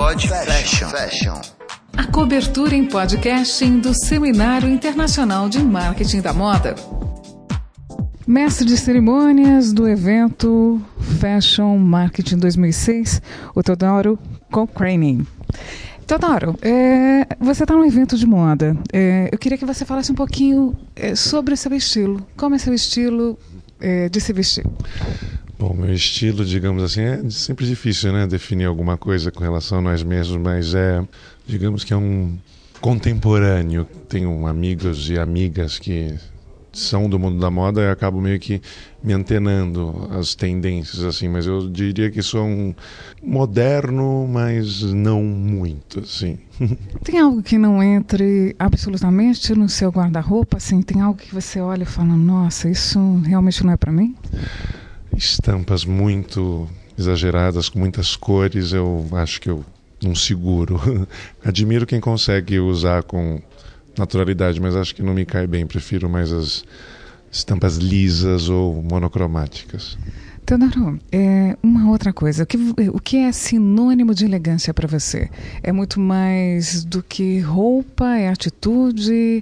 Pod Fashion. A cobertura em podcasting do Seminário Internacional de Marketing da Moda. Mestre de cerimônias do evento Fashion Marketing 2006, o Teodoro Cochrane. Teodoro, você está num evento de moda. Eu queria que você falasse um pouquinho sobre o seu estilo. Como é seu estilo de se vestir? Bom, meu estilo, digamos assim, é sempre difícil, né? Definir alguma coisa com relação a nós mesmos, mas digamos que é um contemporâneo. Tenho amigos e amigas que são do mundo da moda e acabo meio que me antenando as tendências, assim, mas eu diria que sou um moderno, mas não muito, assim. Tem algo que não entre absolutamente no seu guarda-roupa, assim? Tem algo que você olha e fala, nossa, isso realmente não é para mim? Estampas muito exageradas, com muitas cores, eu acho que eu não seguro. Admiro quem consegue usar com naturalidade, mas acho que não me cai bem. Prefiro mais as estampas lisas ou monocromáticas. Teodoro, uma outra coisa. O que é sinônimo de elegância para você? É muito mais do que roupa, é atitude?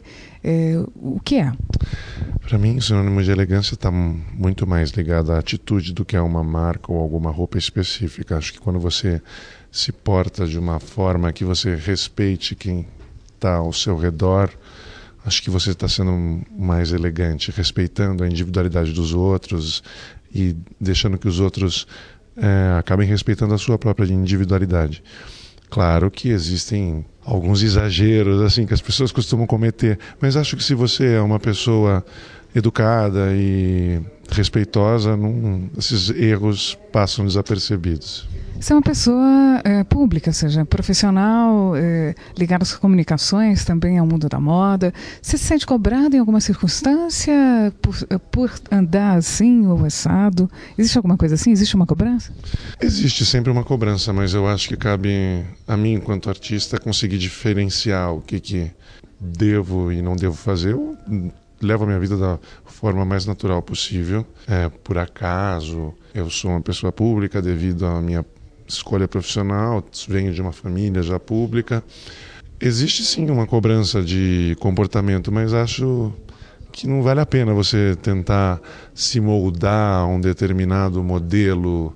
O que é? Para mim, o sinônimo de elegância está muito mais ligado à atitude do que a uma marca ou alguma roupa específica. Acho que quando você se porta de uma forma que você respeite quem está ao seu redor, acho que você está sendo mais elegante, respeitando a individualidade dos outros e deixando que os outros acabem respeitando a sua própria individualidade. Claro que existem alguns exageros assim que as pessoas costumam cometer, mas acho que se você é uma pessoa educada e respeitosa, esses erros passam desapercebidos. Você é uma pessoa pública, ou seja, profissional, ligada às comunicações, também ao mundo da moda. Você se sente cobrado em alguma circunstância por andar assim ou assado? Existe alguma coisa assim? Existe uma cobrança? Existe sempre uma cobrança, mas eu acho que cabe a mim, enquanto artista, conseguir diferenciar o que devo e não devo fazer. Eu levo a minha vida da forma mais natural possível. Por acaso, eu sou uma pessoa pública devido à minha escolha profissional, venho de uma família já pública. Existe sim uma cobrança de comportamento, mas acho que não vale a pena você tentar se moldar a um determinado modelo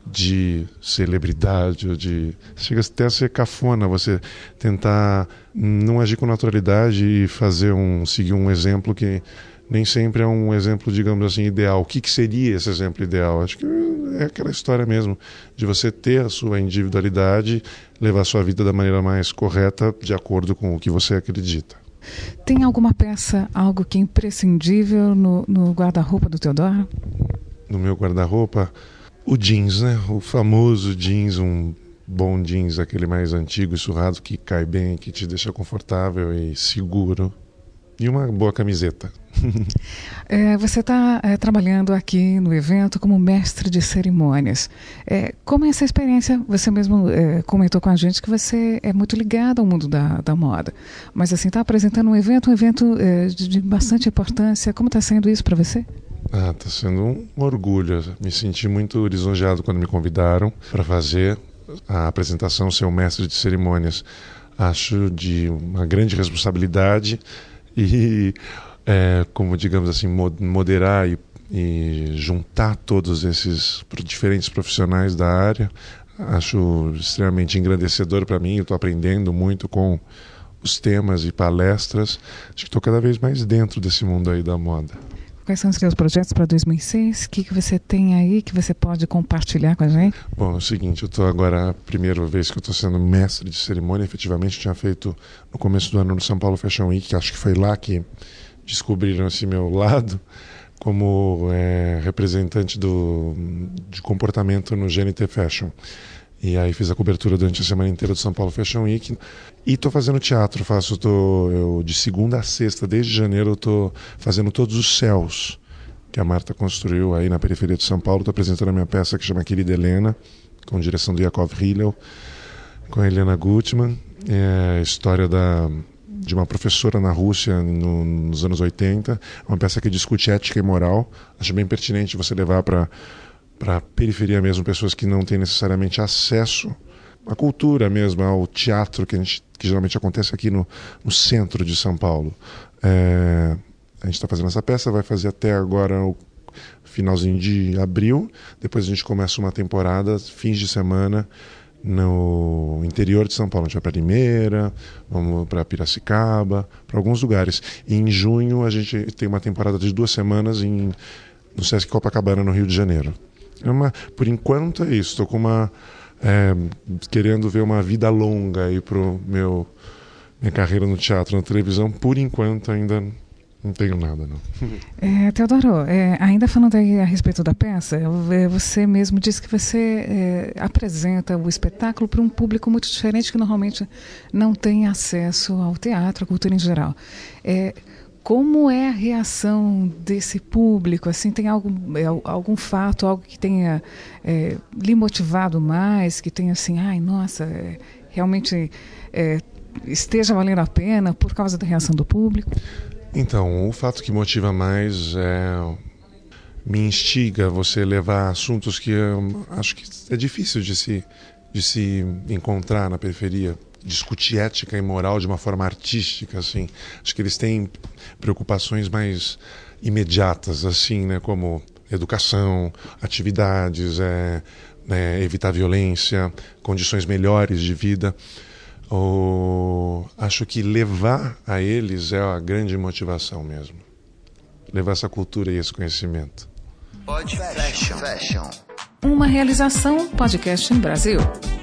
de celebridade, chega até a ser cafona você tentar não agir com naturalidade e seguir um exemplo que nem sempre é um exemplo, digamos assim, ideal. O que seria esse exemplo ideal? Acho que é aquela história mesmo de você ter a sua individualidade, levar a sua vida da maneira mais correta, de acordo com o que você acredita. Tem alguma peça, algo que é imprescindível no guarda-roupa do Teodoro? No meu guarda-roupa, o jeans, né? O famoso jeans, um bom jeans, aquele mais antigo e surrado, que cai bem, que te deixa confortável e seguro. E uma boa camiseta. Você está trabalhando aqui no evento como mestre de cerimônias. Como é essa experiência? Você mesmo comentou com a gente que você é muito ligado ao mundo da moda. Mas assim, está apresentando um evento de bastante importância. Como está sendo isso para você? Está sendo um orgulho. Me senti muito lisonjeado quando me convidaram para fazer a apresentação, ser o mestre de cerimônias. Acho de uma grande responsabilidade e, como digamos assim, moderar e juntar todos esses diferentes profissionais da área. Acho extremamente engrandecedor para mim. Eu estou aprendendo muito com os temas e palestras. Acho que estou cada vez mais dentro desse mundo aí da moda. Quais são os seus projetos para 2006? O que você tem aí que você pode compartilhar com a gente? Bom, é o seguinte, eu estou agora, a primeira vez que eu estou sendo mestre de cerimônia, efetivamente tinha feito no começo do ano no São Paulo Fashion Week, que acho que foi lá que descobriram esse meu lado como representante de comportamento no GNT Fashion. E aí fiz a cobertura durante a semana inteira do São Paulo Fashion Week. E estou fazendo teatro, eu de segunda a sexta, desde janeiro eu estou fazendo Todos os Céus, que a Marta construiu aí na periferia de São Paulo. Estou apresentando a minha peça que chama Querida Helena, com direção do Yakov Hillel, com a Helena Gutman. É a história de uma professora na Rússia nos anos 80. Uma peça que discute ética e moral. Acho bem pertinente você levar para a periferia mesmo pessoas que não têm necessariamente acesso a cultura mesmo, ao teatro que geralmente acontece aqui no centro de São Paulo. A gente está fazendo essa peça, vai fazer até agora o finalzinho de abril, depois a gente começa uma temporada, fins de semana, no interior de São Paulo. A gente vai para Limeira, vamos para Piracicaba, para alguns lugares. E em junho a gente tem uma temporada de 2 semanas no Sesc Copacabana, no Rio de Janeiro. Por enquanto é isso, estou com querendo ver uma vida longa aí pro minha carreira no teatro, na televisão. Por enquanto ainda não tenho nada, não. Teodoro, ainda falando aí a respeito da peça, você mesmo disse que você apresenta o espetáculo para um público muito diferente que normalmente não tem acesso ao teatro, à cultura em geral. Como é a reação desse público? Assim, tem algum fato, algo que tenha lhe motivado mais, que tenha assim, realmente esteja valendo a pena por causa da reação do público? Então, o fato que motiva mais me instiga você levar assuntos que eu acho que é difícil de se encontrar na periferia. Discutir ética e moral de uma forma artística, assim. Acho que eles têm preocupações mais imediatas, assim, né, como educação, atividades, evitar violência, condições melhores de vida. Acho que levar a eles é a grande motivação mesmo. Levar essa cultura e esse conhecimento. Uma realização Podcast em Brasil.